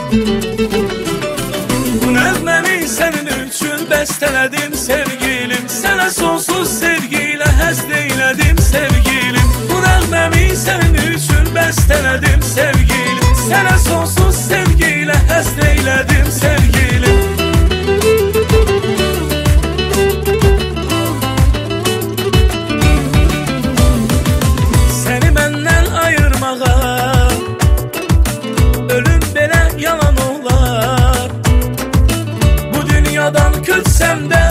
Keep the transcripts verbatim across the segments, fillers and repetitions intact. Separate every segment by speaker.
Speaker 1: Bu nəğməni sənin üçün bəstələdim sevgilim, sənə sonsuz sevgiyle həsd eylədim sevgilim. Bu nəğməni sənin üçün bəstələdim sevgilim, sənə sonsuz sevgiyle həsd eylədim sevgilim. Səni məndən ayırmağa ölüm belə yalan olar. Bu dünyadan köçsəm də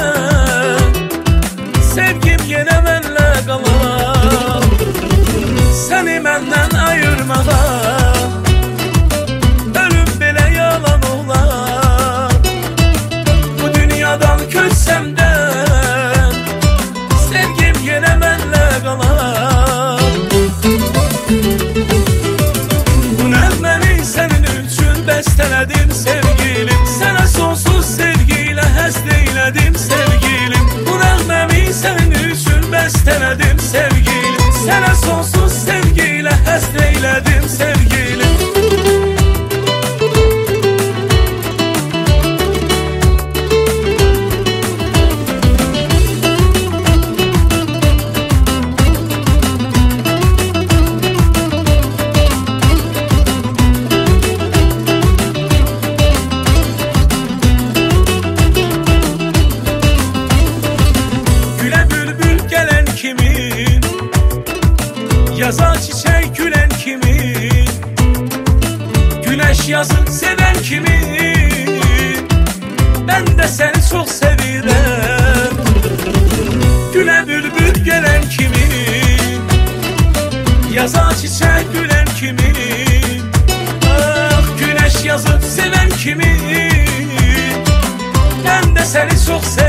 Speaker 1: sevgim yenə mənlə qalar. Səni məndən ayırmağa ölüm belə yalan olar. Bu dünyadan köçsəm də sevgim yenə mənlə qalar. Bu nəğməni sənin üçün bəstələdim sevgilim, sənə sonsuz sevgiyle həsd eylədim sevgilim. Bu nəğməni sənin üçün bəstələdim sevgilim, sənə sonsuz sevgiyle həsd eylədim sevgilim. Yaza çiçek gülen kimin, güneş yazın seven kimin. Ben de seni çok sevirem. Güle bülbül gelen kimin, yaza çiçek gülen kimin. Ah güneş yazın seven kimin. Ben de seni çok severim.